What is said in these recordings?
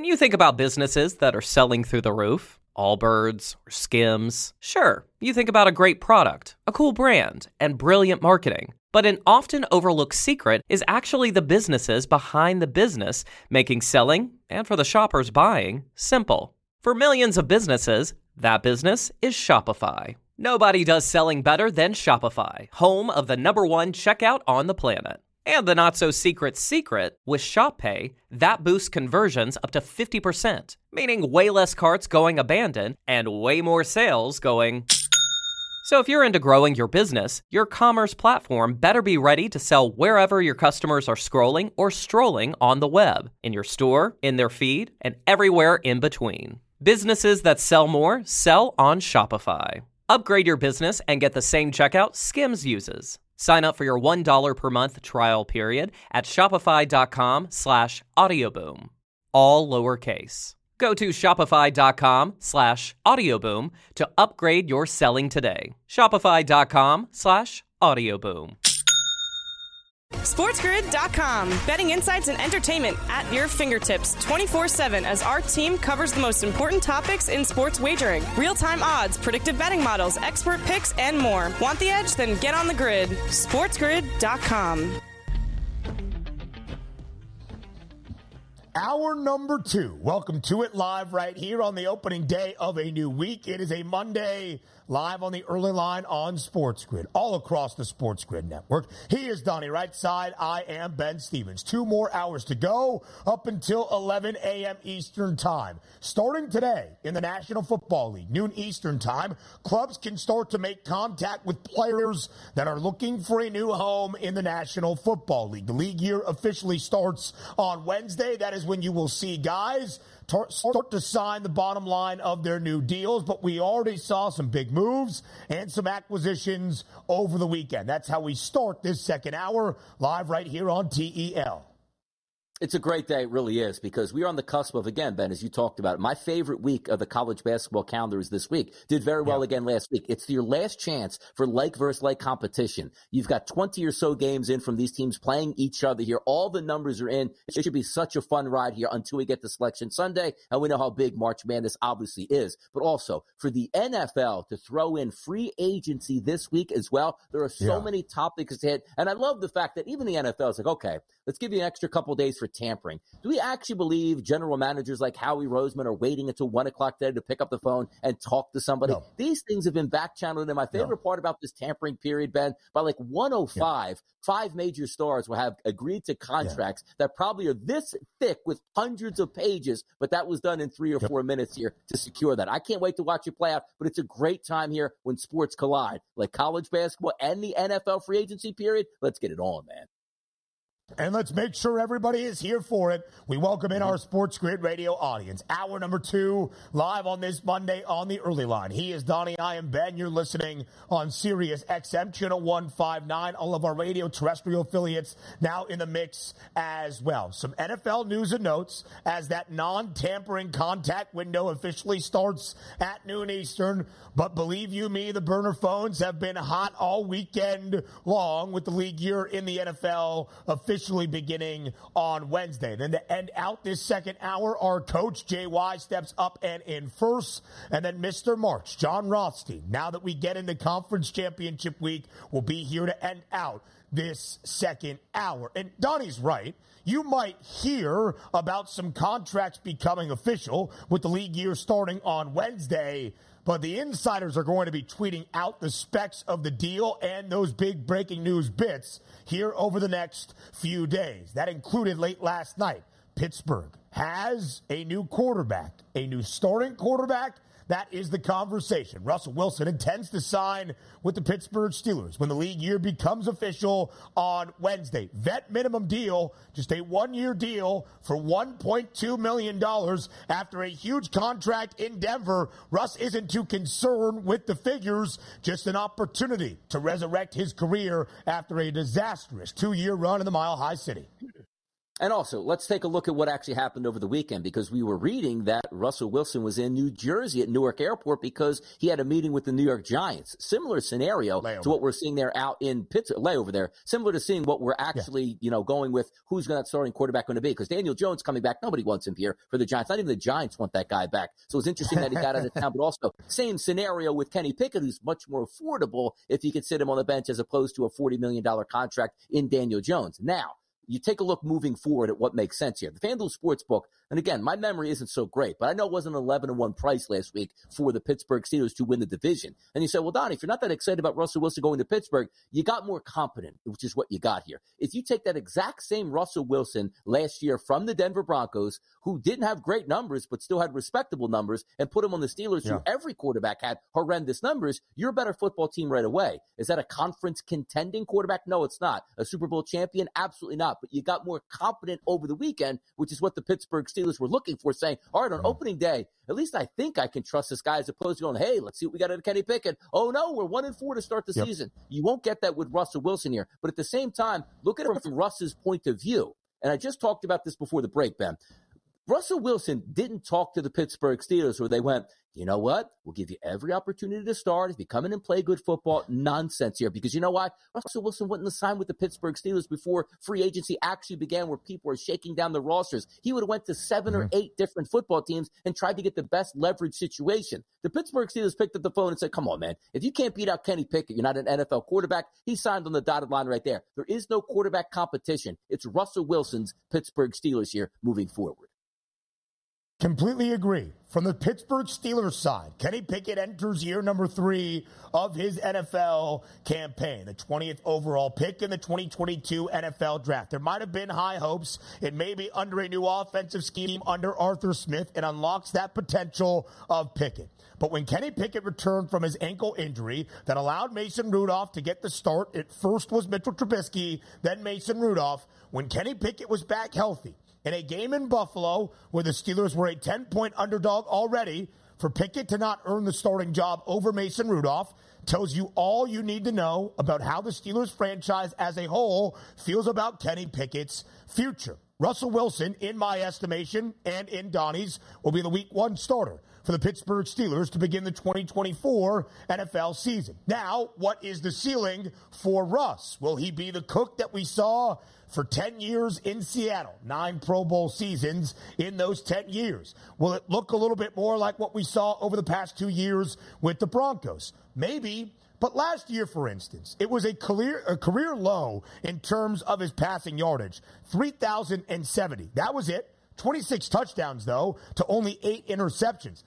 When you think about businesses that are selling through the roof, Allbirds or Skims, sure, you think about a great product, a cool brand, and brilliant marketing. But an often overlooked secret is actually the businesses behind the business making selling, and for the shoppers buying, simple. For millions of businesses, that business is Shopify. Nobody does selling better than Shopify, home of the #1 checkout on the planet. And the not-so-secret secret, with Shop Pay, that boosts conversions up to 50%, meaning way less carts going abandoned and way more sales going... So if you're into growing your business, your commerce platform better be ready to sell wherever your customers are scrolling or strolling on the web, in your store, in their feed, and everywhere in between. Businesses that sell more sell on Shopify. Upgrade your business and get the same checkout Skims uses. Sign up for your $1 per month trial period at shopify.com/audioboom. All lowercase. Go to shopify.com/audioboom to upgrade your selling today. Shopify.com/audioboom. SportsGrid.com. Betting insights and entertainment at your fingertips 24/7 as our team covers the most important topics in sports wagering. Real-time odds, predictive betting models, expert picks, and more. Want the edge? Then get on the grid. SportsGrid.com. Hour number 2. Welcome to it live right here on the opening day of a new week. It is a Monday, live on the early line on Sports Grid, all across the Sports Grid network. He is Donnie Rightside. I am Ben Stevens. 2 more hours to go up until 11 a.m. Eastern time. Starting today in the National Football League, noon Eastern time, clubs can start to make contact with players that are looking for a new home in the National Football League. The league year officially starts on Wednesday. That is when you will see guys start to sign the bottom line of their new deals, but we already saw some big moves and some acquisitions over the weekend. That's how we start this second hour, live right here on TEL. It's a great day, it really is, because we are on the cusp of, again, Ben, as you talked about, my favorite week of the college basketball calendar is this week. Did very well again last week. It's your last chance for like versus like competition. You've got 20 or so games in from these teams playing each other here. All the numbers are in. It should be such a fun ride here until we get to Selection Sunday, and we know how big March Madness obviously is. But also, for the NFL to throw in free agency this week as well, there are so many topics to hit. And I love the fact that even the NFL is like, okay, let's give you an extra couple days for tampering. Do we actually believe general managers like Howie Roseman are waiting until 1 o'clock today to pick up the phone and talk to somebody? No. These things have been back-channeled. And my favorite part about this tampering period, Ben, by like 1:05, 5 major stars will have agreed to contracts that probably are this thick with hundreds of pages, but that was done in 3 or 4 minutes here to secure that. I can't wait to watch it play out, but it's a great time here when sports collide. Like college basketball and the NFL free agency period, let's get it on, man. And let's make sure everybody is here for it. We welcome in our Sports Grid radio audience. Hour number 2, live on this Monday on the early line. He is Donnie. I am Ben. You're listening on Sirius XM, channel 159. All of our radio terrestrial affiliates now in the mix as well. Some NFL news and notes as that non-tampering contact window officially starts at noon Eastern. But believe you me, the burner phones have been hot all weekend long with the league year in the NFL officially beginning on Wednesday. Then to end out this second hour, our coach, JY, steps up and in first. And then Mr. March, John Rothstein, now that we get into conference championship week, will be here to end out this second hour. And Donnie's right. You might hear about some contracts becoming official with the league year starting on Wednesday, but the insiders are going to be tweeting out the specs of the deal and those big breaking news bits here over the next few days. That included late last night. Pittsburgh has a new quarterback, a new starting quarterback. That is the conversation. Russell Wilson intends to sign with the Pittsburgh Steelers when the league year becomes official on Wednesday. Vet minimum deal, just a 1-year deal for $1.2 million after a huge contract in Denver. Russ isn't too concerned with the figures, just an opportunity to resurrect his career after a disastrous 2-year run in the Mile High City. And also, let's take a look at what actually happened over the weekend, because we were reading that Russell Wilson was in New Jersey at Newark Airport because he had a meeting with the New York Giants. Similar scenario to what we're seeing there out in Pittsburgh, layover there. Similar to seeing what we're actually, going with who's that starting quarterback going to be. Because Daniel Jones coming back, nobody wants him here for the Giants. Not even the Giants want that guy back. So it's interesting that he got out of town. But also, same scenario with Kenny Pickett, who's much more affordable if you could sit him on the bench as opposed to a $40 million contract in Daniel Jones. Now, you take a look moving forward at what makes sense here. The FanDuel Sportsbook, and again, my memory isn't so great, but I know it wasn't an 11-1 price last week for the Pittsburgh Steelers to win the division. And you say, well, Donnie, if you're not that excited about Russell Wilson going to Pittsburgh, you got more confident, which is what you got here. If you take that exact same Russell Wilson last year from the Denver Broncos, who didn't have great numbers but still had respectable numbers, and put him on the Steelers, who every quarterback had horrendous numbers, you're a better football team right away. Is that a conference contending quarterback? No, it's not. A Super Bowl champion? Absolutely not. But you got more confident over the weekend, which is what the Pittsburgh Steelers were looking for, saying, all right, on opening day, at least I think I can trust this guy, as opposed to going, hey, let's see what we got out of Kenny Pickett. Oh, no, we're 1-4 to start the season. You won't get that with Russell Wilson here. But at the same time, look at it from Russ's point of view. And I just talked about this before the break, Ben. Russell Wilson didn't talk to the Pittsburgh Steelers where they went, you know what? We'll give you every opportunity to start. If you come in and play good football, nonsense here. Because you know why? Russell Wilson wouldn't have signed with the Pittsburgh Steelers before free agency actually began, where people were shaking down the rosters. He would have went to 7 or 8 different football teams and tried to get the best leverage situation. The Pittsburgh Steelers picked up the phone and said, come on, man. If you can't beat out Kenny Pickett, you're not an NFL quarterback. He signed on the dotted line right there. There is no quarterback competition. It's Russell Wilson's Pittsburgh Steelers here moving forward. Completely agree. From the Pittsburgh Steelers side, Kenny Pickett enters year number 3 of his NFL campaign, the 20th overall pick in the 2022 NFL draft. There might have been high hopes. It may be under a new offensive scheme under Arthur Smith. It unlocks that potential of Pickett. But when Kenny Pickett returned from his ankle injury that allowed Mason Rudolph to get the start, it first was Mitchell Trubisky, then Mason Rudolph. When Kenny Pickett was back healthy, in a game in Buffalo where the Steelers were a 10-point underdog already, for Pickett to not earn the starting job over Mason Rudolph tells you all you need to know about how the Steelers franchise as a whole feels about Kenny Pickett's future. Russell Wilson, in my estimation, and in Donnie's, will be the Week 1 starter for the Pittsburgh Steelers to begin the 2024 NFL season. Now, what is the ceiling for Russ? Will he be the cook that we saw for 10 years in Seattle? 9 Pro Bowl seasons in those 10 years. Will it look a little bit more like what we saw over the past 2 years with the Broncos? Maybe. But last year, for instance, it was a career low in terms of his passing yardage, 3,070. That was it. 26 touchdowns, though, to only 8 interceptions.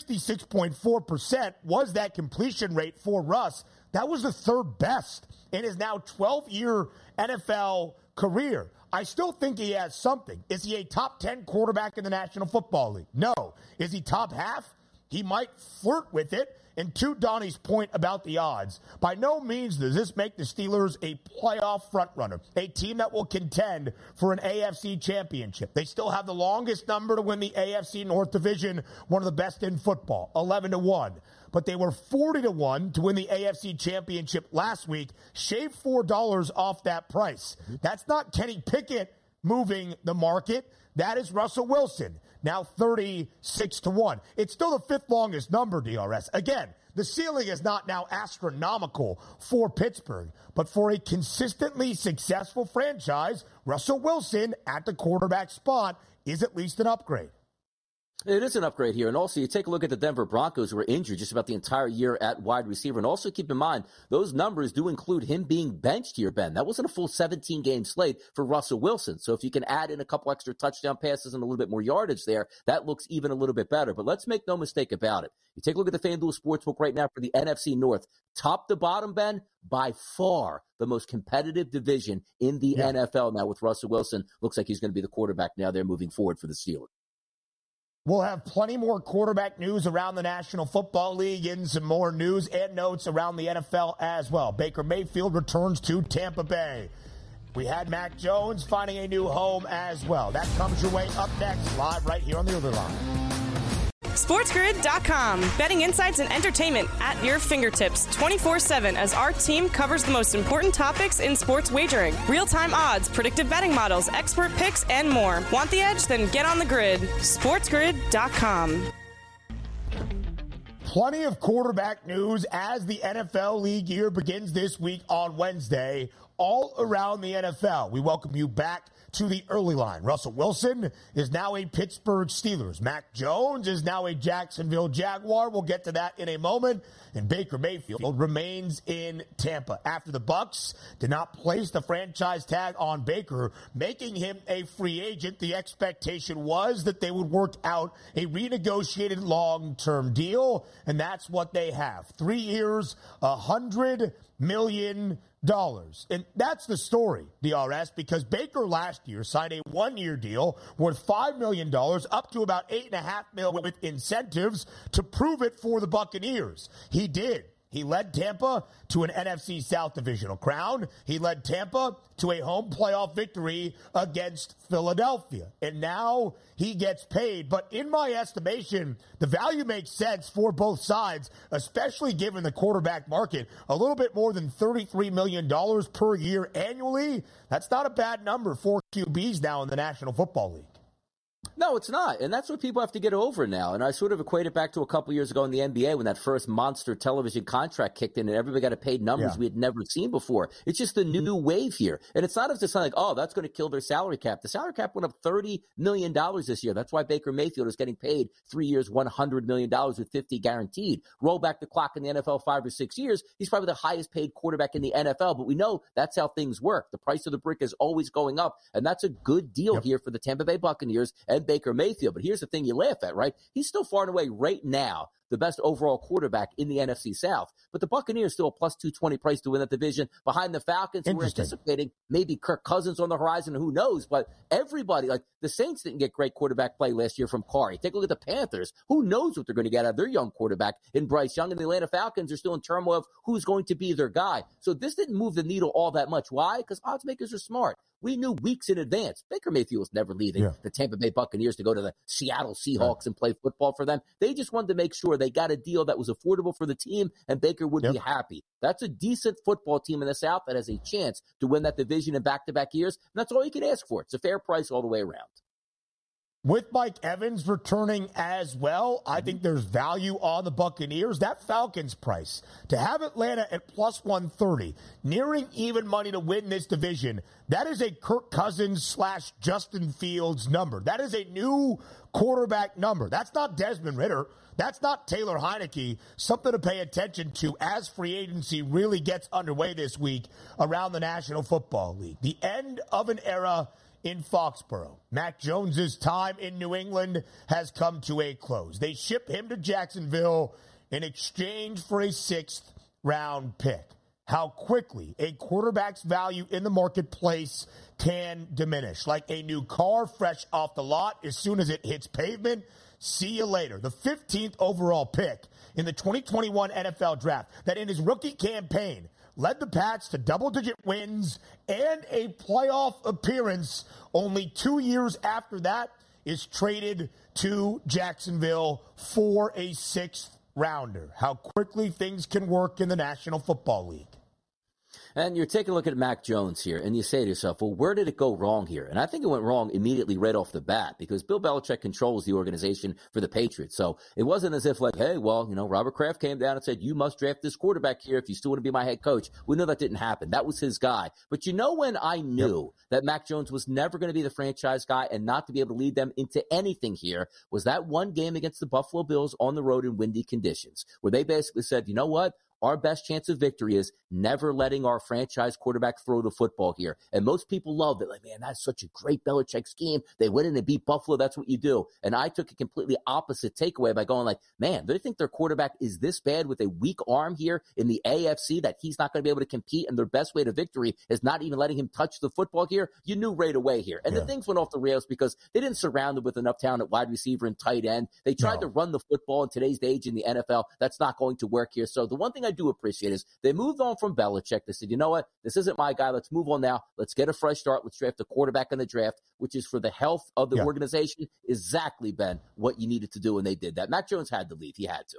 66.4% was that completion rate for Russ. That was the 3rd best in his now 12-year NFL career. I still think he has something. Is he a top 10 quarterback in the National Football League? No. Is he top half? He might flirt with it. And to Donnie's point about the odds, by no means does this make the Steelers a playoff frontrunner, a team that will contend for an AFC championship. They still have the longest number to win the AFC North Division, one of the best in football, 11-1. But they were 40-1 to win the AFC championship last week. Shave $4 off that price. That's not Kenny Pickett moving the market. That is Russell Wilson, now 36-1. It's still the 5th longest number, DRS. Again, the ceiling is not now astronomical for Pittsburgh, but for a consistently successful franchise, Russell Wilson at the quarterback spot is at least an upgrade. It is an upgrade here. And also, you take a look at the Denver Broncos, who were injured just about the entire year at wide receiver. And also keep in mind, those numbers do include him being benched here, Ben. That wasn't a full 17-game slate for Russell Wilson. So if you can add in a couple extra touchdown passes and a little bit more yardage there, that looks even a little bit better. But let's make no mistake about it. You take a look at the FanDuel Sportsbook right now for the NFC North. Top to bottom, Ben, by far the most competitive division in the NFL now with Russell Wilson. Looks like he's going to be the quarterback now there moving forward for the Steelers. We'll have plenty more quarterback news around the National Football League and some more news and notes around the NFL as well. Baker Mayfield returns to Tampa Bay. We had Mac Jones finding a new home as well. That comes your way up next, live right here on the Other Line. SportsGrid.com. Betting insights and entertainment at your fingertips 24/7 as our team covers the most important topics in sports wagering. Real-time odds, predictive betting models, expert picks, and more. Want the edge? Then get on the grid. SportsGrid.com. Plenty of quarterback news as the NFL league year begins this week on Wednesday, all around the NFL. We welcome you back to the early line. Russell Wilson is now a Pittsburgh Steelers. Mac Jones is now a Jacksonville Jaguar. We'll get to that in a moment. And Baker Mayfield remains in Tampa after the Bucs did not place the franchise tag on Baker, making him a free agent. The expectation was that they would work out a renegotiated long-term deal, and that's what they have. 3 years, $100 million. And that's the story, DRS, because Baker last year signed a 1-year deal worth $5 million, up to about $8.5 million with incentives to prove it for the Buccaneers. He did. He led Tampa to an NFC South divisional crown. He led Tampa to a home playoff victory against Philadelphia. And now he gets paid. But in my estimation, the value makes sense for both sides, especially given the quarterback market. A little bit more than $33 million per year annually. That's not a bad number for QBs now in the National Football League. No, it's not. And that's what people have to get over now. And I sort of equate it back to a couple years ago in the NBA when that first monster television contract kicked in and everybody got to pay numbers we had never seen before. It's just the new wave here. And it's not as just like, oh, that's going to kill their salary cap. The salary cap went up $30 million this year. That's why Baker Mayfield is getting paid 3 years, $100 million with $50 guaranteed. Roll back the clock in the NFL 5 or 6 years. He's probably the highest paid quarterback in the NFL. But we know that's how things work. The price of the brick is always going up. And that's a good deal here for the Tampa Bay Buccaneers and Baker Mayfield. But here's the thing you laugh at, right? He's still far and away right now the best overall quarterback in the NFC South. But the Buccaneers still a plus 220 price to win that division behind the Falcons, who were anticipating maybe Kirk Cousins on the horizon, who knows? But everybody, like the Saints didn't get great quarterback play last year from Carr. Take a look at the Panthers. Who knows what they're going to get out of their young quarterback in Bryce Young? And the Atlanta Falcons are still in turmoil of who's going to be their guy. So this didn't move the needle all that much. Why? Because odds makers are smart. We knew weeks in advance Baker Mayfield was never leaving the Tampa Bay Buccaneers to go to the Seattle Seahawks and play football for them. They just wanted to make sure they got a deal that was affordable for the team and Baker would be happy. That's a decent football team in the South that has a chance to win that division in back-to-back years. And that's all you can ask for. It's a fair price all the way around. With Mike Evans returning as well, I think there's value on the Buccaneers. That Falcons price, to have Atlanta at plus 130, nearing even money to win this division, that is a Kirk Cousins / Justin Fields number. That is a new quarterback number. That's not Desmond Ridder. That's not Taylor Heineke. Something to pay attention to as free agency really gets underway this week around the National Football League. The end of an era in Foxborough. Mac Jones's time in New England has come to a close. They ship him to Jacksonville in exchange for a 6th-round pick. How quickly a quarterback's value in the marketplace can diminish. Like a new car fresh off the lot, as soon as it hits pavement, see you later. The 15th overall pick in the 2021 NFL Draft, that in his rookie campaign led the Pats to double-digit wins and a playoff appearance. Only 2 years after that is traded to Jacksonville for a 6th-rounder. How quickly things can work in the National Football League. And you're taking a look at Mac Jones here, and you say to yourself, well, where did it go wrong here? And I think it went wrong immediately right off the bat because Bill Belichick controls the organization for the Patriots. So it wasn't as if like, hey, well, Robert Kraft came down and said, you must draft this quarterback here if you still want to be my head coach. We know that didn't happen. That was his guy. But when I knew that Mac Jones was never going to be the franchise guy and not to be able to lead them into anything here was that one game against the Buffalo Bills on the road in windy conditions where they basically said, you know what? Our best chance of victory is never letting our franchise quarterback throw the football here. And most people love it. Like, man, that's such a great Belichick scheme. They went in and beat Buffalo. That's what you do. And I took a completely opposite takeaway by going like, man, they think their quarterback is this bad with a weak arm here in the AFC that he's not going to be able to compete. And their best way to victory is not even letting him touch the football here. You knew right away here. And the things went off the rails because they didn't surround him with enough talent at wide receiver and tight end. They tried to run the football in today's age in the NFL. That's not going to work here. So the one thing thing I do appreciate is they moved on from Belichick. They said, you know what? This isn't my guy. Let's move on now. Let's get a fresh start. Let's draft a quarterback in the draft, which is for the health of the organization. Exactly, Ben, what you needed to do, and they did that. Mac Jones had to leave. He had to.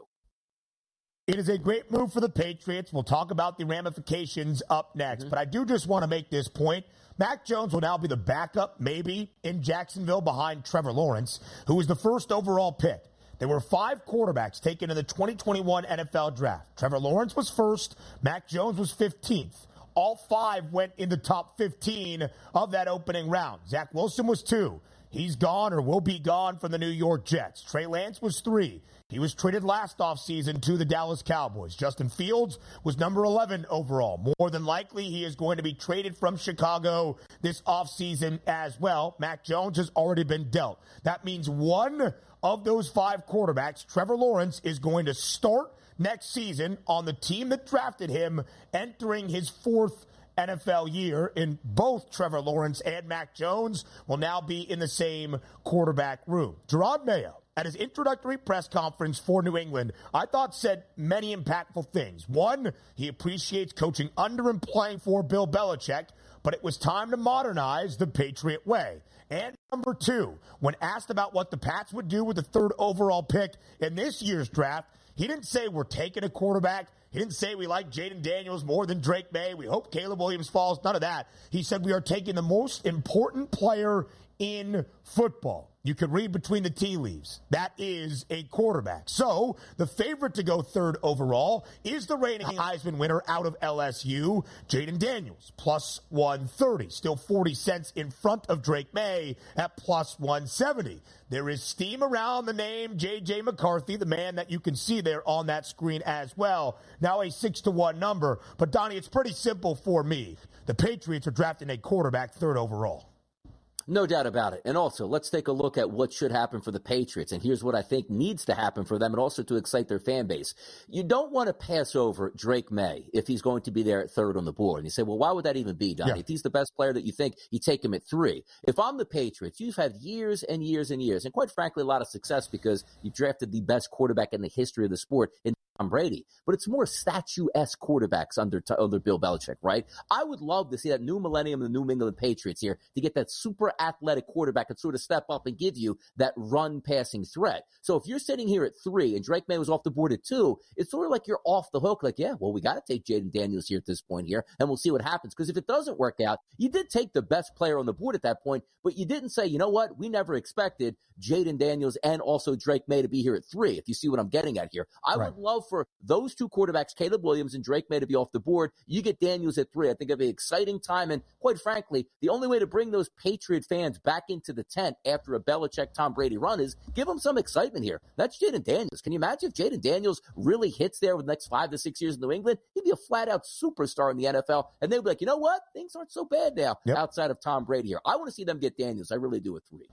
It is a great move for the Patriots. We'll talk about the ramifications up next. But I do just want to make this point. Mac Jones will now be the backup, maybe, in Jacksonville behind Trevor Lawrence, who was the first overall pick. There were 5 quarterbacks taken in the 2021 NFL draft. Trevor Lawrence was first. Mac Jones was 15th. All 5 went in the top 15 of that opening round. Zach Wilson was 2. He's gone or will be gone from the New York Jets. Trey Lance was 3. He was traded last offseason to the Dallas Cowboys. Justin Fields was number 11 overall. More than likely, he is going to be traded from Chicago this offseason as well. Mac Jones has already been dealt. That means one of those 5 quarterbacks, Trevor Lawrence, is going to start next season on the team that drafted him, entering his 4th NFL year. In both Trevor Lawrence and Mac Jones will now be in the same quarterback room. Jerod Mayo, at his introductory press conference for New England, I thought said many impactful things. One, he appreciates coaching under and playing for Bill Belichick, but it was time to modernize the Patriot way. And number 2, when asked about what the Pats would do with the 3rd overall pick in this year's draft, he didn't say we're taking a quarterback. He didn't say we like Jaden Daniels more than Drake May. We hope Caleb Williams falls. None of that. He said we are taking the most important player in football. You could read between the tea leaves. That is a quarterback. So the favorite to go 3rd overall is the reigning Heisman winner out of LSU, Jaden Daniels, plus 130. Still 40 cents in front of Drake May at plus 170. There is steam around the name J.J. McCarthy, the man that you can see there on that screen as well. Now a 6-1 number. But, Donnie, it's pretty simple for me. The Patriots are drafting a quarterback 3rd overall. No doubt about it. And also, let's take a look at what should happen for the Patriots. And here's what I think needs to happen for them and also to excite their fan base. You don't want to pass over Drake May if he's going to be there at 3rd on the board. And you say, well, why would that even be, Donnie? Yeah. If he's the best player that you think, you take him at 3. If I'm the Patriots, you've had years and years and years, and quite frankly, a lot of success because you've drafted the best quarterback in the history of the sport in Tom Brady, but it's more statue-esque quarterbacks under Bill Belichick, right? I would love to see that new millennium of the New England Patriots here to get that super athletic quarterback and sort of step up and give you that run passing threat. So if you're sitting here at 3 and Drake May was off the board at 2, it's sort of like you're off the hook. Like, yeah, well, we got to take Jaden Daniels here at this point here, and we'll see what happens. Because if it doesn't work out, you did take the best player on the board at that point, but you didn't say, you know what, we never expected Jaden Daniels and also Drake May to be here at 3, if you see what I'm getting at here. I would love for those 2 quarterbacks, Caleb Williams and Drake May, to be off the board. You get Daniels at 3. I think it'll be an exciting time. And quite frankly, the only way to bring those Patriot fans back into the tent after a Belichick Tom Brady run is give them some excitement here. That's Jaden Daniels. Can you imagine if Jaden Daniels really hits there with the next 5 to 6 years in New England? He'd be a flat-out superstar in the NFL. And they'd be like, you know what? Things aren't so bad now outside of Tom Brady here. I want to see them get Daniels. I really do at 3.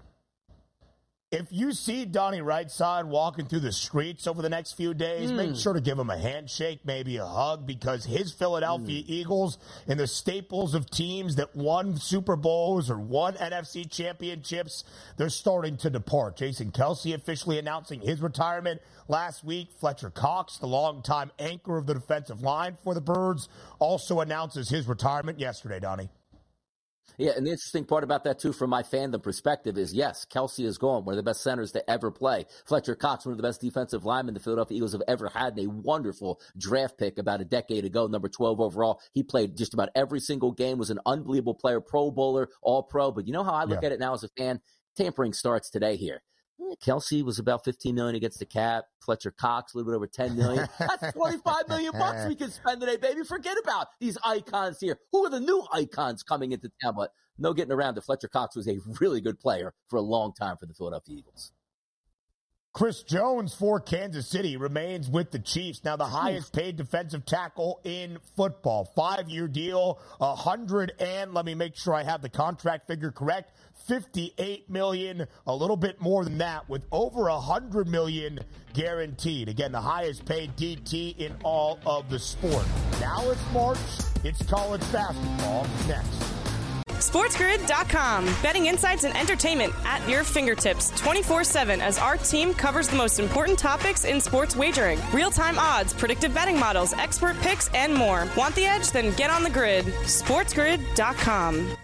If you see Donnie Rightside walking through the streets over the next few days, make sure to give him a handshake, maybe a hug, because his Philadelphia Eagles and the staples of teams that won Super Bowls or won NFC championships, they're starting to depart. Jason Kelce officially announcing his retirement last week. Fletcher Cox, the longtime anchor of the defensive line for the Birds, also announces his retirement yesterday, Donnie. Yeah, and the interesting part about that, too, from my fandom perspective is, yes, Kelce is gone, one of the best centers to ever play. Fletcher Cox, one of the best defensive linemen the Philadelphia Eagles have ever had, and a wonderful draft pick about a decade ago, number 12 overall. He played just about every single game, was an unbelievable player, Pro Bowler, All-Pro. But you know how I look at it now as a fan? Tampering starts today here. Kelce was about $15 million against the cap. Fletcher Cox, a little bit over $10 million. That's $25 million we can spend today, baby. Forget about these icons here. Who are the new icons coming into town? But no getting around it. Fletcher Cox was a really good player for a long time for the Philadelphia Eagles. Chris Jones for Kansas City remains with the Chiefs. Now the highest paid defensive tackle in football. 5-year deal, let me make sure I have the contract figure correct, $58 million, a little bit more than that, with over $100 million guaranteed. Again, the highest paid DT in all of the sport. Now it's March. It's college basketball next. SportsGrid.com. Betting insights and entertainment at your fingertips 24/7 as our team covers the most important topics in sports wagering. Real-time odds, predictive betting models, expert picks, and more. Want the edge? Then get on the grid. SportsGrid.com.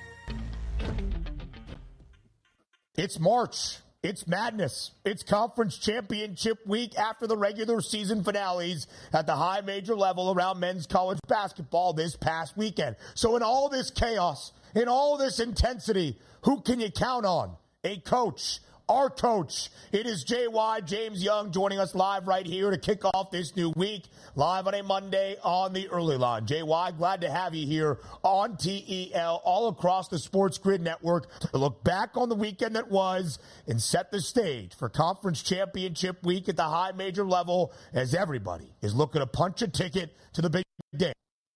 It's March. It's madness. It's conference championship week after the regular season finales at the high major level around men's college basketball this past weekend. So in all this chaos, in all this intensity, who can you count on? A coach. Our coach. It is JY, James Young, joining us live right here to kick off this new week, live on a Monday on the Early Line. JY, glad to have you here on TEL, all across the Sports Grid Network, to look back on the weekend that was and set the stage for conference championship week at the high major level as everybody is looking to punch a ticket to the big day.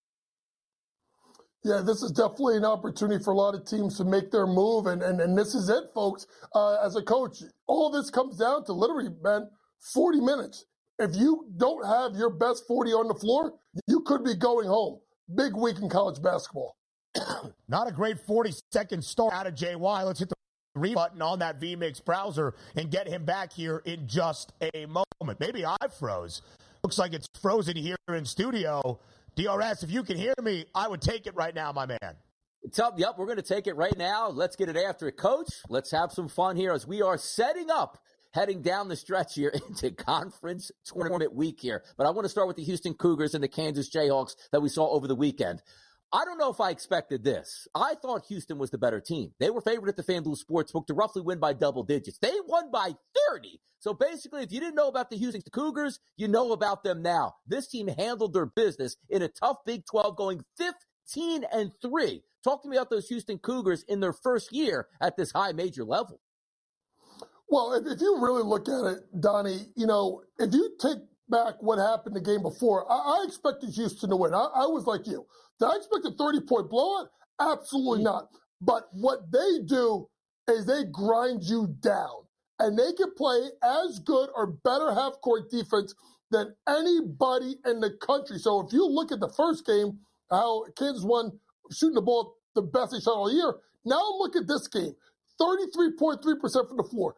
Yeah, this is definitely an opportunity for a lot of teams to make their move, and this is it, folks. As a coach, all this comes down to literally, man, 40 minutes. If you don't have your best 40 on the floor, you could be going home. Big week in college basketball. Not a great 40-second start out of JY. Let's hit the read button on that vMix browser and get him back here in just a moment. Maybe I froze. Looks like it's frozen here in studio. DRS, if you can hear me, I would take it right now, my man. Yep, we're going to take it right now. Let's get it after it, Coach. Let's have some fun here as we are setting up, heading down the stretch here into conference tournament week here. But I want to start with the Houston Cougars and the Kansas Jayhawks that we saw over the weekend. I don't know if I expected this. I thought Houston was the better team. They were favored at the FanDuel Sportsbook to roughly win by double digits. They won by 30. So basically, if you didn't know about the Houston Cougars, you know about them now. This team handled their business in a tough Big 12, going 15-3. Talk to me about those Houston Cougars in their first year at this high major level. Well, if you really look at it, Donnie, if you take back what happened the game before, I expected Houston to win. I was like you. Did I expect a 30-point blowout? Absolutely not. But what they do is they grind you down. And they can play as good or better half-court defense than anybody in the country. So if you look at the first game, how Kansas won shooting the ball the best they shot all year, now look at this game. 33.3% from the floor,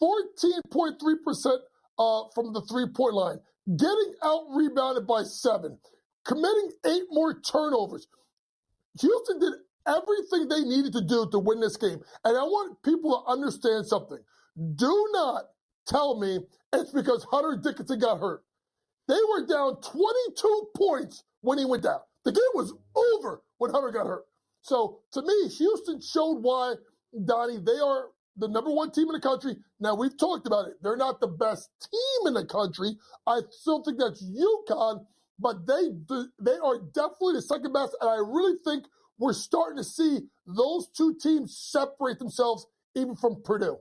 14.3% from the three-point line, getting out-rebounded by 7, committing 8 more turnovers. Houston did everything they needed to do to win this game. And I want people to understand something. Do not tell me it's because Hunter Dickinson got hurt. They were down 22 points when he went down. The game was over when Hunter got hurt. So, to me, Houston showed why, Donnie, they are the number one team in the country. Now, we've talked about it. They're not the best team in the country. I still think that's UConn, but they are definitely the second best, and I really think we're starting to see those two teams separate themselves even from Purdue.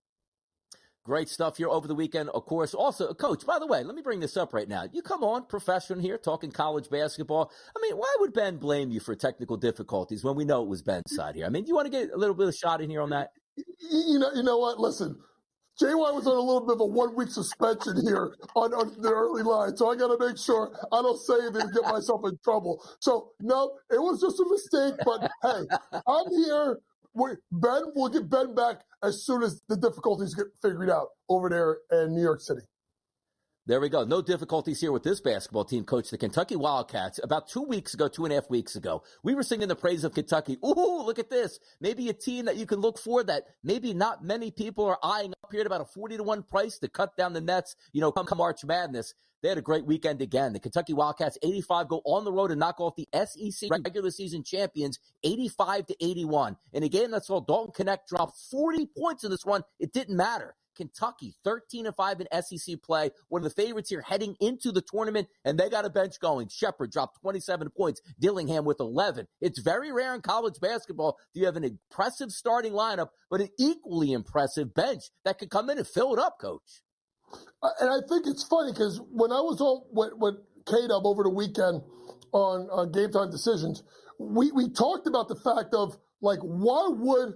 Great stuff here over the weekend, of course. Also, Coach, by the way, let me bring this up right now. You come on, professional here, talking college basketball. I mean, why would Ben blame you for technical difficulties when we know it was Ben's side here? I mean, do you want to get a little bit of shot in here on that? You know what? Listen, JY was on a little bit of a 1-week suspension here on the Early Line, so I got to make sure I don't say anything to get myself in trouble. So, no, it was just a mistake, but hey, I'm here. We'll get Ben back as soon as the difficulties get figured out over there in New York City. There we go. No difficulties here with this basketball team, Coach. The Kentucky Wildcats, about 2.5 weeks ago, we were singing the praise of Kentucky. Ooh, look at this. Maybe a team that you can look for that maybe not many people are eyeing up here at about a 40-1 price to cut down the nets, come March Madness. They had a great weekend again. The Kentucky Wildcats, 85, go on the road and knock off the SEC regular season champions, 85-81. And again, that's all. Dalton Knecht dropped 40 points in this one. It didn't matter. Kentucky, 13-5 in SEC play, one of the favorites here heading into the tournament, and they got a bench going. Shepherd dropped 27 points, Dillingham with 11. It's very rare in college basketball that you have an impressive starting lineup, but an equally impressive bench that could come in and fill it up, Coach. And I think it's funny because when I was on with K-Dub over the weekend on Game Time Decisions, we talked about the fact of, like, why would,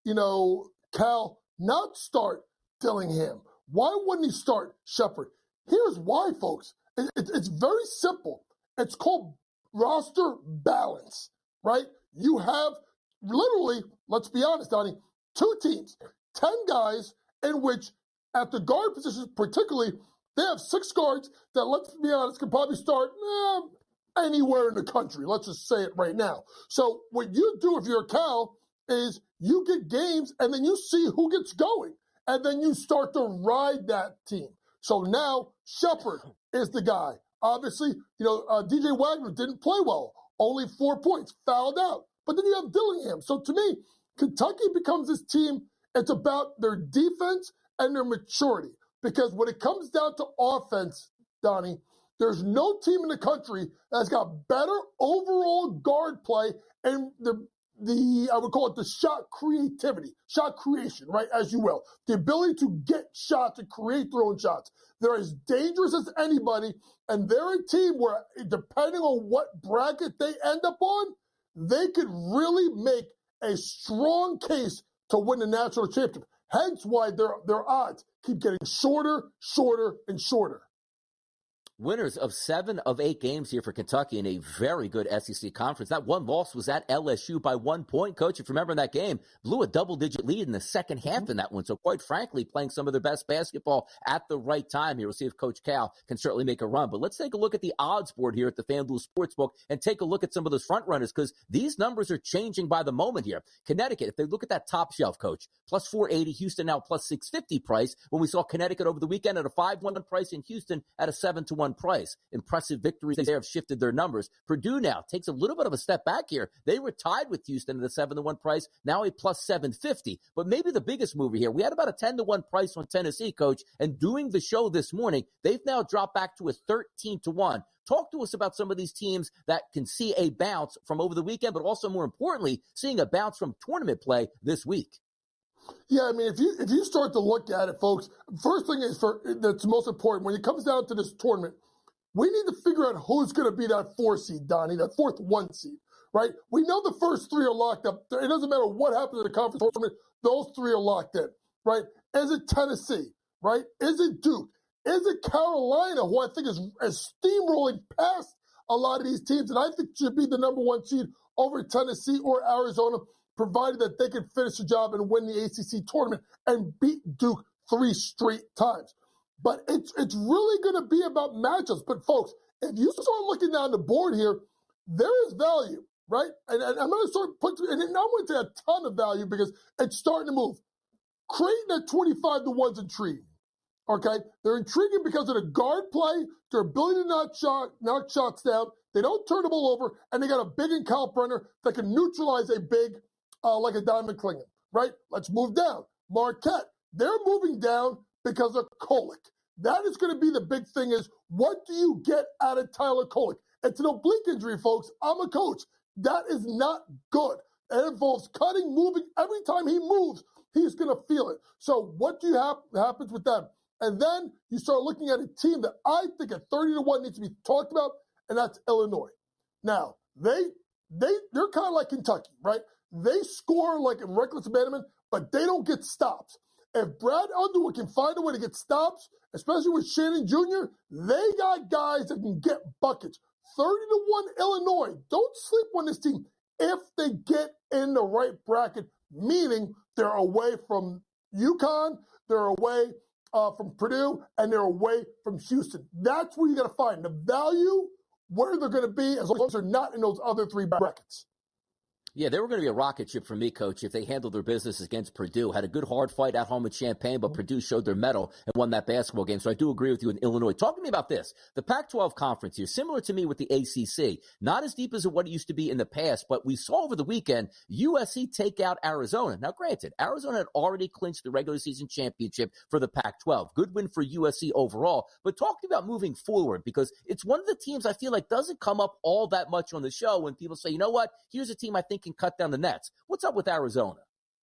Cal not start Dillingham? Why wouldn't he start Shepherd? Here's why, folks. It's very simple. It's called roster balance, right? You have literally, let's be honest, Donnie, 2 teams, 10 guys in which at the guard positions particularly, they have 6 guards that, let's be honest, can probably start anywhere in the country. Let's just say it right now. So what you do if you're a Cal is you get games and then you see who gets going. And then you start to ride that team. So now Shepherd is the guy. Obviously, DJ Wagner didn't play well. Only 4 points, fouled out. But then you have Dillingham. So to me, Kentucky becomes this team. It's about their defense and their maturity. Because when it comes down to offense, Donnie, there's no team in the country that's got better overall guard play and I would call it the shot creation, right, as you will. The ability to get shots and create their own shots. They're as dangerous as anybody, and they're a team where, depending on what bracket they end up on, they could really make a strong case to win the national championship. Hence why their odds keep getting shorter, and shorter. Winners of 7 of 8 games here for Kentucky in a very good SEC conference. That one loss was at LSU by 1 point. Coach, if you remember in that game, blew a double-digit lead in the second half in that one. So quite frankly, playing some of their best basketball at the right time here. We'll see if Coach Cal can certainly make a run. But let's take a look at the odds board here at the FanDuel Sportsbook and take a look at some of those front runners because these numbers are changing by the moment here. Connecticut, if they look at that top shelf, Coach, plus 480, Houston now plus 650 price. When we saw Connecticut over the weekend at a 5-1 price in Houston at a 7-1 price. Impressive victories there have shifted their numbers. Purdue now takes a little bit of a step back here. They were tied with Houston at a 7-1 price, now a plus 750. But maybe the biggest mover here, we had about a 10-1 price on Tennessee, Coach, and doing the show this morning, they've now dropped back to a 13-1. Talk to us about some of these teams that can see a bounce from over the weekend, but also more importantly, seeing a bounce from tournament play this week. Yeah, I mean, if you start to look at it, folks, first thing is that's most important. When it comes down to this tournament, we need to figure out who's going to be that 4 seed, Donnie, that 4th 1 seed, right? We know the first 3 are locked up. It doesn't matter what happens in the conference tournament. Those 3 are locked in, right? Is it Tennessee, right? Is it Duke? Is it Carolina, who I think is steamrolling past a lot of these teams, and I think should be the number 1 seed over Tennessee or Arizona, provided that they can finish the job and win the ACC tournament and beat Duke 3 straight times. But it's really going to be about matchups. But, folks, if you start looking down the board here, there is value, right? And I'm going to start and I'm going to say a ton of value because it's starting to move. Creighton at 25 to 1's intriguing, okay? They're intriguing because of the guard play, their ability to knock shots down. They don't turn the ball over, and they got a big and Kalkbrenner that can neutralize a big like a Diamond Clingan, right? Let's move down. Marquette, they're moving down because of Kolek. That is going to be the big thing is, what do you get out of Tyler Kolek? It's an oblique injury, folks. I'm a coach. That is not good. It involves cutting, moving. Every time he moves, he's going to feel it. So what do you happens with them? And then you start looking at a team that I think at 30 to 1 needs to be talked about, and that's Illinois. Now, they're kind of like Kentucky, right? They score like in reckless abandonment, but they don't get stops. If Brad Underwood can find a way to get stops, especially with Shannon Jr., they got guys that can get buckets. 30 to 1 Illinois. Don't sleep on this team if they get in the right bracket, meaning they're away from UConn, they're away from Purdue, and they're away from Houston. That's where you got to find the value, where they're going to be, as long as they're not in those other 3 brackets. Yeah, they were going to be a rocket ship for me, Coach, if they handled their business against Purdue. Had a good hard fight at home in Champaign, but Purdue showed their mettle and won that basketball game. So I do agree with you in Illinois. Talk to me about this. The Pac-12 conference here, similar to me with the ACC. Not as deep as what it used to be in the past, but we saw over the weekend USC take out Arizona. Now, granted, Arizona had already clinched the regular season championship for the Pac-12. Good win for USC overall. But talk to me about moving forward, because it's one of the teams I feel like doesn't come up all that much on the show when people say, you know what, here's a team I think can cut down the nets. What's up with Arizona?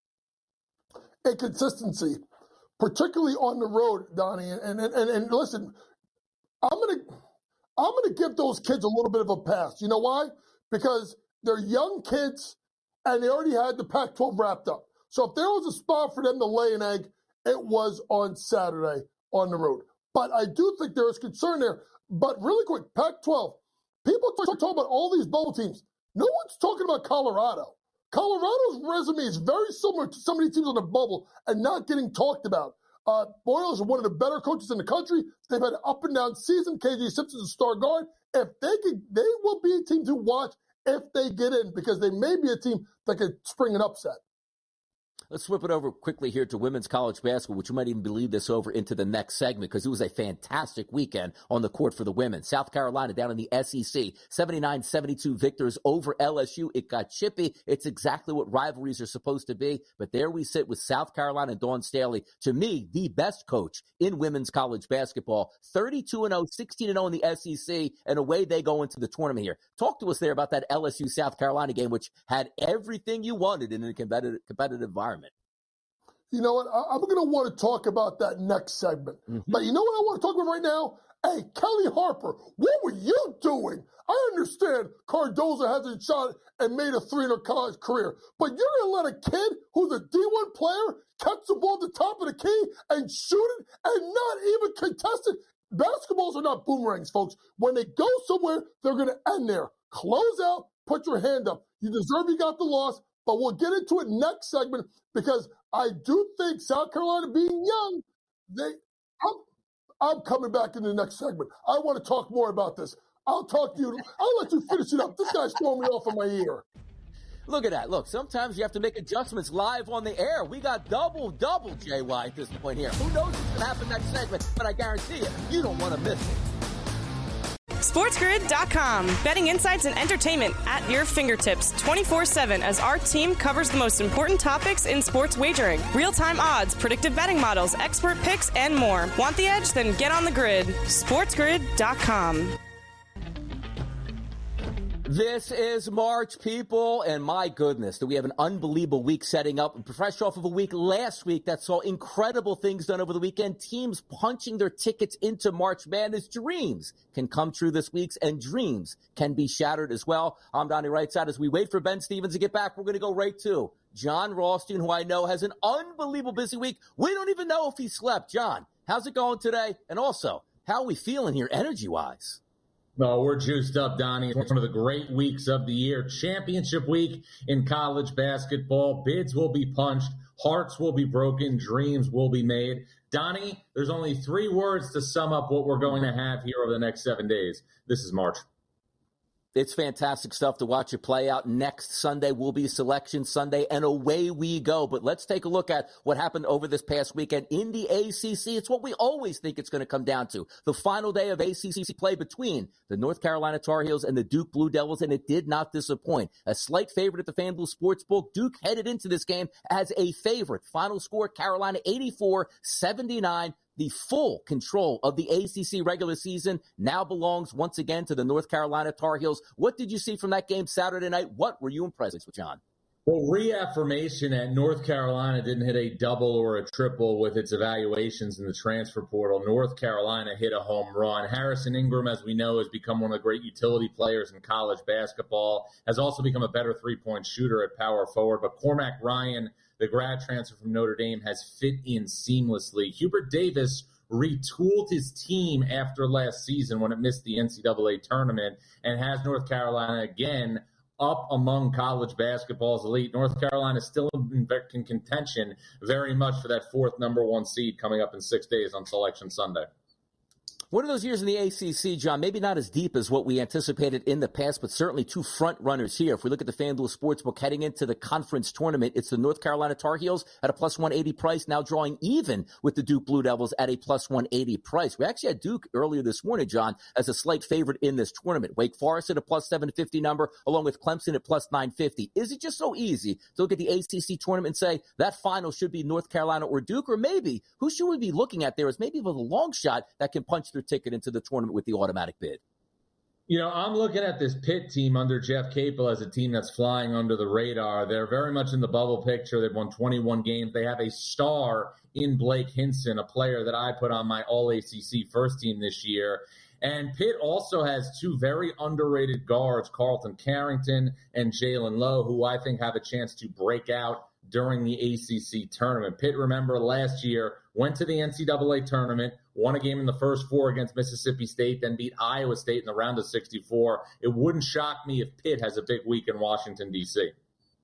Inconsistency, particularly on the road, Donnie. And listen, I'm gonna give those kids a little bit of a pass. You know why? Because they're young kids and they already had the Pac-12 wrapped up. So if there was a spot for them to lay an egg, it was on Saturday on the road. But I do think there is concern there. But really quick, Pac-12, people talk about all these bubble teams. No one's talking about Colorado. Colorado's resume is very similar to some of these teams on the bubble and not getting talked about. Boyles are one of the better coaches in the country. They've had an up-and-down season. KJ Simpson's a star guard. If they will be a team to watch if they get in, because they may be a team that could spring an upset. Let's flip it over quickly here to women's college basketball, which you might even believe this over into the next segment, because it was a fantastic weekend on the court for the women. South Carolina down in the SEC, 79-72 victors over LSU. It got chippy. It's exactly what rivalries are supposed to be. But there we sit with South Carolina and Dawn Staley, to me, the best coach in women's college basketball. 32-0, 16-0 in the SEC, and away they go into the tournament here. Talk to us there about that LSU-South Carolina game, which had everything you wanted in a competitive environment. You know what? I'm going to want to talk about that next segment. But you know what I want to talk about right now? Hey, Kelly Harper, what were you doing? I understand Cardozo hasn't shot and made a three in her college career, but you're going to let a kid who's a D1 player catch the ball at the top of the key and shoot it and not even contest it? Basketballs are not boomerangs, folks. When they go somewhere, they're going to end there. Close out, put your hand up. You deserve you got the loss, but we'll get into it next segment because I do think South Carolina being young, I'm coming back in the next segment. I want to talk more about this. I'll talk to you. I'll let you finish it up. This guy's throwing me off of my ear. Look at that. Look, sometimes you have to make adjustments live on the air. We got double JY at this point here. Who knows what's going to happen next segment, but I guarantee you don't want to miss it. SportsGrid.com. Betting insights and entertainment at your fingertips 24/7 as our team covers the most important topics in sports wagering. Real-time odds, predictive betting models, expert picks, and more. Want the edge? Then get on the grid. SportsGrid.com. This is March, people, and my goodness, do we have an unbelievable week setting up. Fresh off of a week last week that saw incredible things done over the weekend. Teams punching their tickets into March Madness. Dreams can come true this week, and dreams can be shattered as well. I'm Donnie Rightside. As we wait for Ben Stevens to get back, we're going to go right to John Rothstein, who I know has an unbelievable busy week. We don't even know if he slept. John, how's it going today? And also, how are we feeling here energy-wise? No, we're juiced up, Donnie. It's one of the great weeks of the year. Championship week in college basketball. Bids will be punched. Hearts will be broken. Dreams will be made. Donnie, there's only 3 words to sum up what we're going to have here over the next 7 days. This is March. It's fantastic stuff to watch it play out. Next Sunday will be Selection Sunday, and away we go. But let's take a look at what happened over this past weekend in the ACC. It's what we always think it's going to come down to. The final day of ACC play between the North Carolina Tar Heels and the Duke Blue Devils, and it did not disappoint. A slight favorite at the FanDuel Sportsbook. Duke headed into this game as a favorite. Final score, Carolina 84-79. The full control of the ACC regular season now belongs once again to the North Carolina Tar Heels. What did you see from that game Saturday night? What were you impressed with, John? Well, reaffirmation that North Carolina didn't hit a double or a triple with its evaluations in the transfer portal. North Carolina hit a home run. Harrison Ingram, as we know, has become one of the great utility players in college basketball, has also become a better three-point shooter at power forward. But Cormac Ryan, the grad transfer from Notre Dame, has fit in seamlessly. Hubert Davis retooled his team after last season when it missed the NCAA tournament and has North Carolina again up among college basketball's elite. North Carolina is still in contention very much for that 4th number 1 seed coming up in 6 days on Selection Sunday. One of those years in the ACC, John, maybe not as deep as what we anticipated in the past, but certainly 2 front runners here. If we look at the FanDuel Sportsbook heading into the conference tournament, it's the North Carolina Tar Heels at a plus 180 price, now drawing even with the Duke Blue Devils at a plus 180 price. We actually had Duke earlier this morning, John, as a slight favorite in this tournament. Wake Forest at a plus 750 number, along with Clemson at plus 950. Is it just so easy to look at the ACC tournament and say that final should be North Carolina or Duke? Or maybe, who should we be looking at there as maybe with a long shot that can punch their ticket into the tournament with the automatic bid? You know, I'm looking at this Pitt team under Jeff Capel as a team that's flying under the radar. They're very much in the bubble picture. They've won 21 games. They have a star in Blake Hinson, a player that I put on my All-ACC first team this year. And Pitt also has 2 very underrated guards, Carlton Carrington and Jalen Lowe, who I think have a chance to break out during the ACC tournament. Pitt, remember, last year went to the NCAA tournament, won a game in the first 4 against Mississippi State, then beat Iowa State in the round of 64. It wouldn't shock me if Pitt has a big week in Washington, D.C.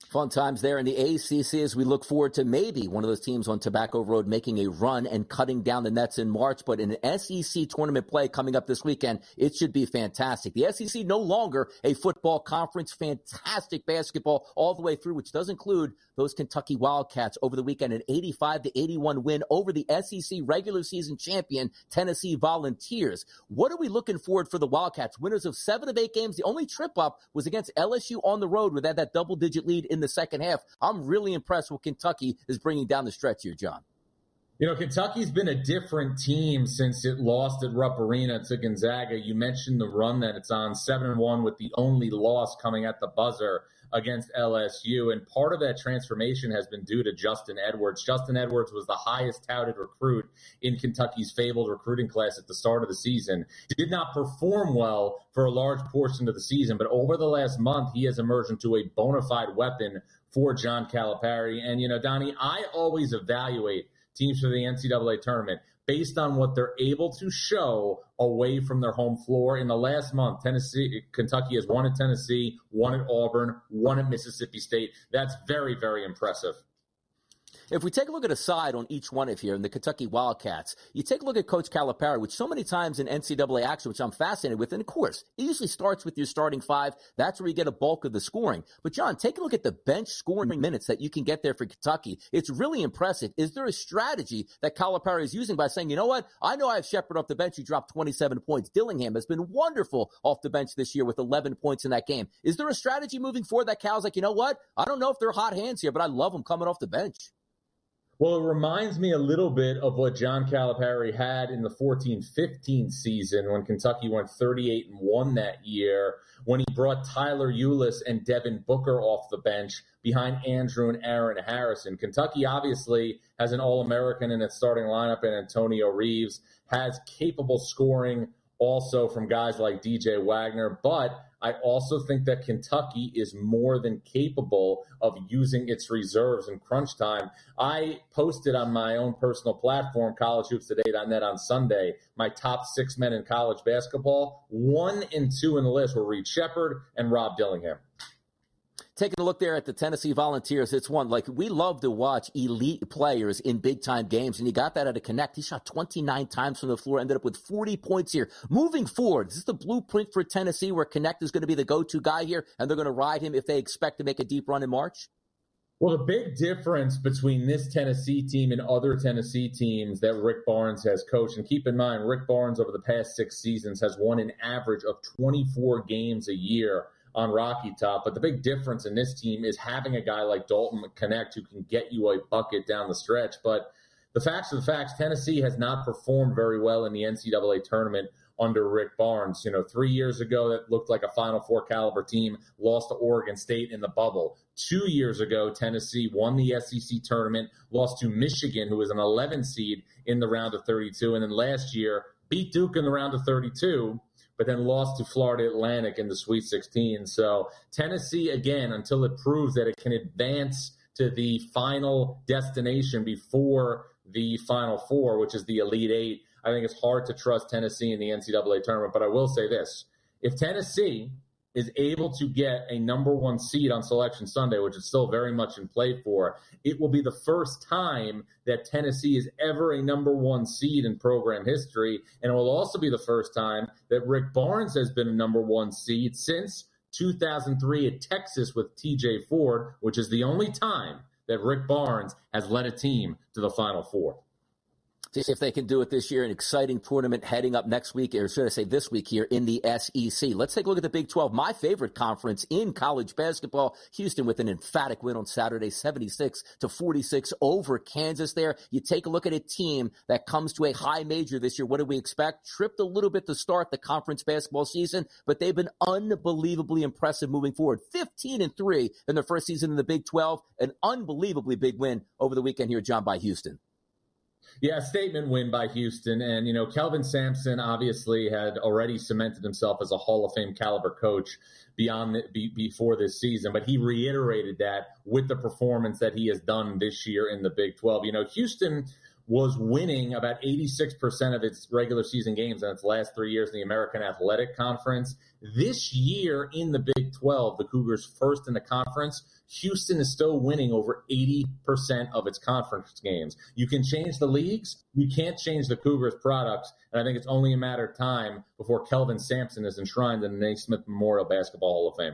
Fun times there in the ACC as we look forward to maybe one of those teams on Tobacco Road making a run and cutting down the nets in March. But in an SEC tournament play coming up this weekend, it should be fantastic. The SEC no longer a football conference, fantastic basketball all the way through, which does include those Kentucky Wildcats over the weekend, an 85-81 win over the SEC regular season champion Tennessee Volunteers. What are we looking forward for the Wildcats? Winners of 7 of 8 games. The only trip up was against LSU on the road, where they had that double-digit lead in the second half. I'm really impressed with Kentucky is bringing down the stretch here, John. You know, Kentucky's been a different team since it lost at Rupp Arena to Gonzaga. You mentioned the run that it's on, 7-1 with the only loss coming at the buzzer against LSU. And part of that transformation has been due to Justin Edwards. Justin Edwards was the highest touted recruit in Kentucky's fabled recruiting class at the start of the season. Did not perform well for a large portion of the season, but over the last month, he has emerged into a bona fide weapon for John Calipari. And, you know, Donnie, I always evaluate teams for the NCAA tournament based on what they're able to show away from their home floor. In the last month, Kentucky has won at Tennessee, won at Auburn, won at Mississippi State. That's very, very impressive. If we take a look at a side on each one of here in the Kentucky Wildcats, you take a look at Coach Calipari, which so many times in NCAA action, which I'm fascinated with, and of course, it usually starts with your starting 5. That's where you get a bulk of the scoring. But John, take a look at the bench scoring minutes that you can get there for Kentucky. It's really impressive. Is there a strategy that Calipari is using by saying, you know what, I know I have Shepard off the bench who dropped 27 points. Dillingham has been wonderful off the bench this year with 11 points in that game. Is there a strategy moving forward that Cal's like, you know what, I don't know if they're hot hands here, but I love them coming off the bench? Well, it reminds me a little bit of what John Calipari had in the 14-15 season when Kentucky went 38-1 that year, when he brought Tyler Ulis and Devin Booker off the bench behind Andrew and Aaron Harrison. Kentucky obviously has an All-American in its starting lineup, and Antonio Reeves has capable scoring also from guys like DJ Wagner, but I also think that Kentucky is more than capable of using its reserves in crunch time. I posted on my own personal platform, collegehoopstoday.net, on Sunday, my top 6 men in college basketball. 1 and 2 in the list were Reed Shepard and Rob Dillingham. Taking a look there at the Tennessee Volunteers, it's one, like, we love to watch elite players in big-time games, and you got that out of Connect. He shot 29 times from the floor, ended up with 40 points here. Moving forward, is this the blueprint for Tennessee where Connect is going to be the go-to guy here, and they're going to ride him if they expect to make a deep run in March? Well, the big difference between this Tennessee team and other Tennessee teams that Rick Barnes has coached, and keep in mind, Rick Barnes over the past 6 seasons has won an average of 24 games a year on Rocky Top. But the big difference in this team is having a guy like Dalton Connect who can get you a bucket down the stretch. But the facts are the facts. Tennessee has not performed very well in the NCAA tournament under Rick Barnes. You know, 3 years ago, that looked like a Final Four caliber team, lost to Oregon State in the bubble. 2 years ago, Tennessee won the SEC tournament, lost to Michigan, who was an 11 seed in the round of 32. And then last year, beat Duke in the round of 32, but then lost to Florida Atlantic in the Sweet 16. So Tennessee, again, until it proves that it can advance to the final destination before the Final Four, which is the Elite Eight, I think it's hard to trust Tennessee in the NCAA tournament. But I will say this. If Tennessee is able to get a number 1 seed on Selection Sunday, which is still very much in play for, it will be the first time that Tennessee is ever a number 1 seed in program history. And it will also be the first time that Rick Barnes has been a number 1 seed since 2003 at Texas with TJ Ford, which is the only time that Rick Barnes has led a team to the Final Four. If they can do it this year, an exciting tournament heading up next week, or should I say this week here in the SEC. Let's take a look at the Big 12, my favorite conference in college basketball. Houston with an emphatic win on Saturday, 76-46 over Kansas there. You take a look at a team that comes to a high major this year. What do we expect? Tripped a little bit to start the conference basketball season, but they've been unbelievably impressive moving forward. 15-3 in their first season in the Big 12. An unbelievably big win over the weekend here, John, by Houston. Yeah, statement win by Houston. And, you know, Kelvin Sampson obviously had already cemented himself as a Hall of Fame caliber coach before this season. But he reiterated that with the performance that he has done this year in the Big 12. You know, Houston was winning about 86% of its regular season games in its last 3 years in the American Athletic Conference. This year in the Big 12, the Cougars first in the conference, Houston is still winning over 80% of its conference games. You can change the leagues. You can't change the Cougars' products. And I think it's only a matter of time before Kelvin Sampson is enshrined in the Naismith Memorial Basketball Hall of Fame.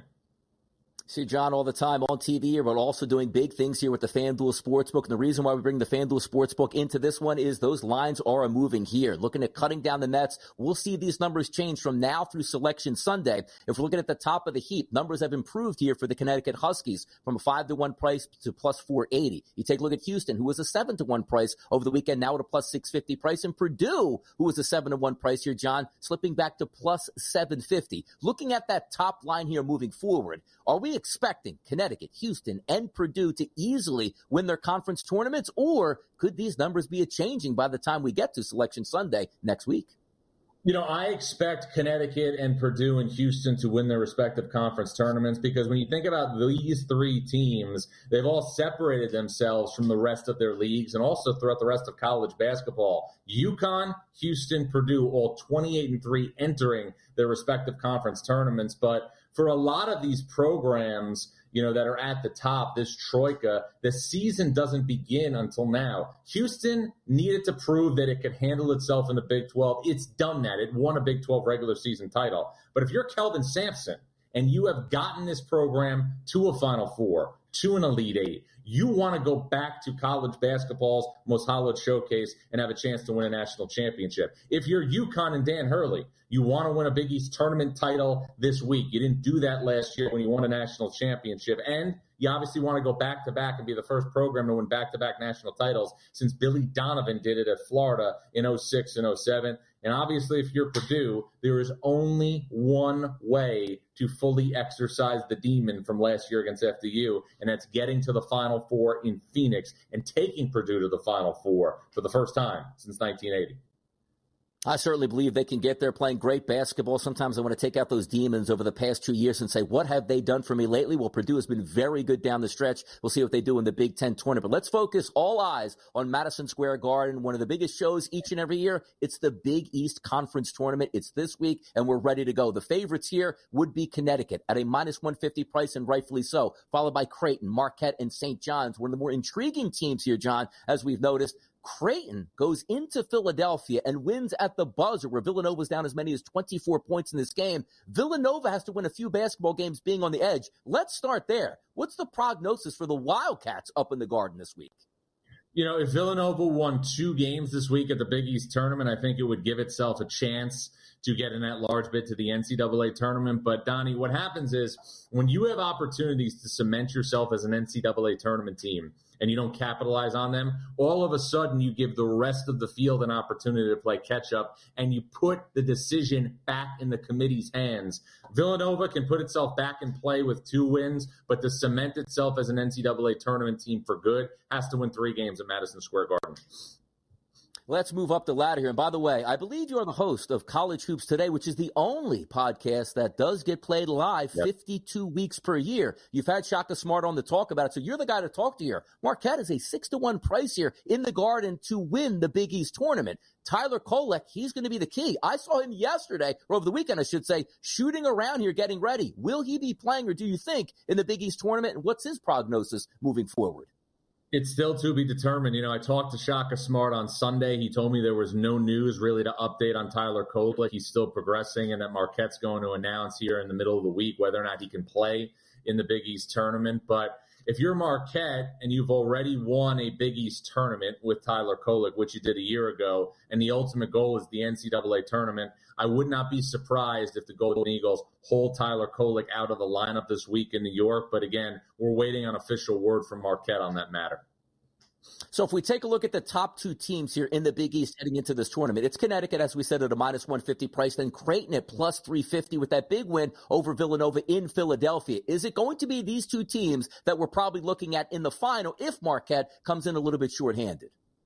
See John all the time on TV here, but also doing big things here with the FanDuel Sportsbook. And the reason why we bring the FanDuel Sportsbook into this one is those lines are moving here. Looking at cutting down the nets, we'll see these numbers change from now through Selection Sunday. If we're looking at the top of the heap, numbers have improved here for the Connecticut Huskies from a 5-1 price to plus 480. You take a look at Houston, who was a 7-1 price over the weekend, now at a plus 650 price. And Purdue, who was a 7-1 price here, John, slipping back to plus 750. Looking at that top line here moving forward, are we expecting Connecticut, Houston, and Purdue to easily win their conference tournaments, or could these numbers be changing by the time we get to Selection Sunday next week? You know, I expect Connecticut and Purdue and Houston to win their respective conference tournaments because when you think about these three teams, they've all separated themselves from the rest of their leagues and also throughout the rest of college basketball. UConn, Houston, Purdue, all 28-3 entering their respective conference tournaments. But for a lot of these programs, you know, that are at the top, this troika, the season doesn't begin until now. Houston needed to prove that it could handle itself in the Big 12. It's done that. It won a Big 12 regular season title. But if you're Kelvin Sampson and you have gotten this program to a Final Four, to an Elite Eight, you want to go back to college basketball's most hallowed showcase and have a chance to win a national championship. If you're UConn and Dan Hurley, you want to win a Big East tournament title this week. You didn't do that last year when you won a national championship. And you obviously want to go back-to-back and be the first program to win back-to-back national titles since Billy Donovan did it at Florida in 06 and 07. And obviously, if you're Purdue, there is only one way to fully exercise the demon from last year against FDU, and that's getting to the Final Four in Phoenix and taking Purdue to the Final Four for the first time since 1980. I certainly believe they can get there playing great basketball. Sometimes I want to take out those demons over the past 2 years and say, what have they done for me lately? Well, Purdue has been very good down the stretch. We'll see what they do in the Big Ten tournament. But let's focus all eyes on Madison Square Garden, one of the biggest shows each and every year. It's the Big East Conference Tournament. It's this week, and we're ready to go. The favorites here would be Connecticut at a minus 150 price, and rightfully so, followed by Creighton, Marquette, and St. John's. One of the more intriguing teams here, John, as we've noticed. Creighton goes into Philadelphia and wins at the buzzer, where Villanova's down as many as 24 points in this game. Villanova has to win a few basketball games being on the edge. Let's start there. What's the prognosis for the Wildcats up in the Garden this week? You know, if Villanova won 2 games this week at the Big East tournament, I think it would give itself a chance to get in that large bid to the NCAA tournament. But, Donnie, what happens is when you have opportunities to cement yourself as an NCAA tournament team and you don't capitalize on them, all of a sudden you give the rest of the field an opportunity to play catch-up, and you put the decision back in the committee's hands. Villanova can put itself back in play with 2 wins, but to cement itself as an NCAA tournament team for good has to win 3 games at Madison Square Garden. Let's move up the ladder here. And by the way, I believe you're the host of College Hoops Today, which is the only podcast that does get played live 52 weeks per year. You've had Shaka Smart on to talk about it, so you're the guy to talk to here. Marquette is a 6-1 price here in the Garden to win the Big East tournament. Tyler Kolek, he's going to be the key. I saw him yesterday, or over the weekend, I should say, shooting around here, getting ready. Will he be playing, or do you think, in the Big East tournament? And what's his prognosis moving forward? It's still to be determined. You know, I talked to Shaka Smart on Sunday. He told me there was no news really to update on Tyler Kolek. He's still progressing, and that Marquette's going to announce here in the middle of the week whether or not he can play in the Big East tournament. But if you're Marquette and you've already won a Big East tournament with Tyler Kolek, which you did a year ago, and the ultimate goal is the NCAA tournament, I would not be surprised if the Golden Eagles hold Tyler Kolek out of the lineup this week in New York. But again, we're waiting on official word from Marquette on that matter. So if we take a look at the top 2 teams here in the Big East heading into this tournament, it's Connecticut, as we said, at a minus 150 price, then Creighton at plus 350 with that big win over Villanova in Philadelphia. Is it going to be these 2 teams that we're probably looking at in the final if Marquette comes in a little bit shorthanded?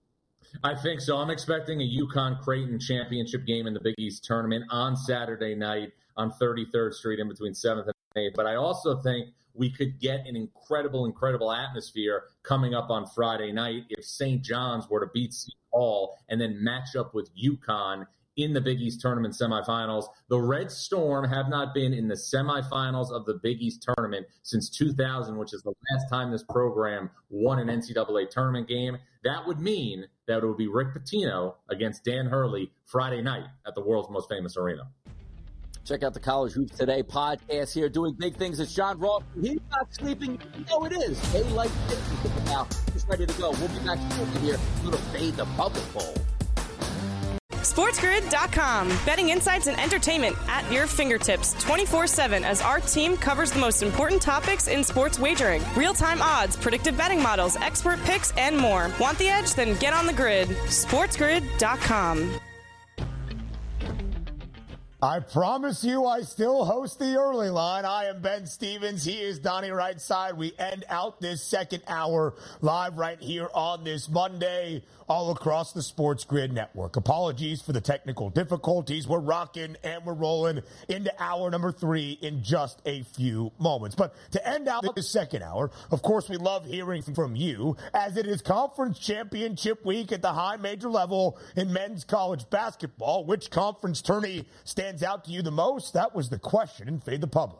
I think so. I'm expecting a UConn-Creighton championship game in the Big East tournament on Saturday night on 33rd Street in between 7th and 8th. But I also think we could get an incredible atmosphere coming up on Friday night if St. John's were to beat Hall and then match up with UConn in the Big East tournament semifinals. The Red Storm have not been in the semifinals of the Big East tournament since 2000, which is the last time this program won an NCAA tournament game. That would mean that it would be Rick Pitino against Dan Hurley Friday night at the world's most famous arena. Check out the College Hoops Today podcast here, doing big things. It's John Ross. He's not sleeping. You know it is. They like it now. He's ready to go. We'll be back shortly here. Little Fade the Public Bowl. SportsGrid.com. Betting insights and entertainment at your fingertips 24/7 as our team covers the most important topics in sports wagering. Real-time odds, predictive betting models, expert picks, and more. Want the edge? Then get on the grid. SportsGrid.com. I promise you I still host the early line. I am Ben Stevens. He is Donnie Rightside. We end out this second hour live right here on this Monday all across the Sports Grid Network. Apologies for the technical difficulties. We're rocking and we're rolling into hour number 3 in just a few moments. But to end out this second hour, of course, we love hearing from you as it is conference championship week at the high major level in men's college basketball. Which conference tourney stands out to you the most? That was the question in Fade the Public.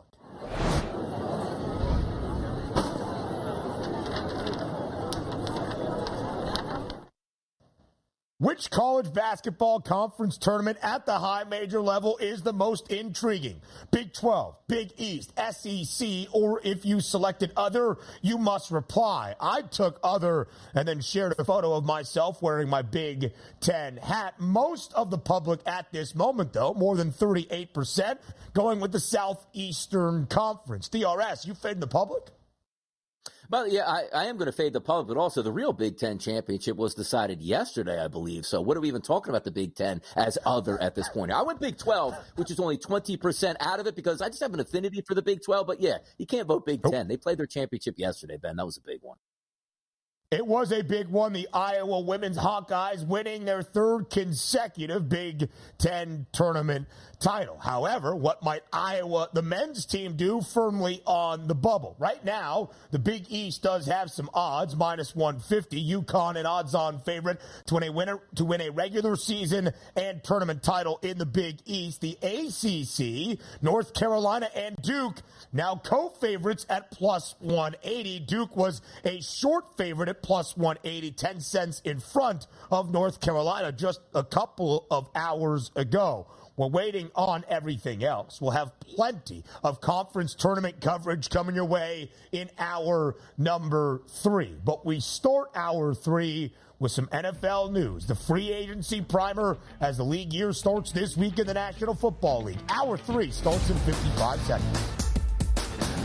Which college basketball conference tournament at the high major level is the most intriguing? Big 12, Big East, SEC, or if you selected other, you must reply. I took other and then shared a photo of myself wearing my Big Ten hat. Most of the public at this moment, though, more than 38%, going with the Southeastern Conference. DRS, you fading the public? But yeah, I am going to fade the public, but also the real Big Ten championship was decided yesterday, I believe. So what are we even talking about the Big Ten as other at this point? I went Big 12, which is only 20% out of it because I just have an affinity for the Big 12. But yeah, you can't vote Big Ten. They played their championship yesterday, Ben. That was a big one. It was a big one. The Iowa women's Hawkeyes winning their third consecutive Big Ten tournament title. However, what might Iowa, the men's team, do firmly on the bubble? Right now, the Big East does have some odds, minus 150. UConn an odds-on favorite to win a regular season and tournament title in the Big East. The ACC, North Carolina and Duke, now co-favorites at plus 180. Duke was a short favorite at plus 180, 10 cents in front of North Carolina just a couple of hours ago. We're waiting on everything else. We'll have plenty of conference tournament coverage coming your way in hour number 3. But we start hour 3 with some NFL news. The free agency primer as the league year starts this week in the National Football League. Hour 3 starts in 55 seconds.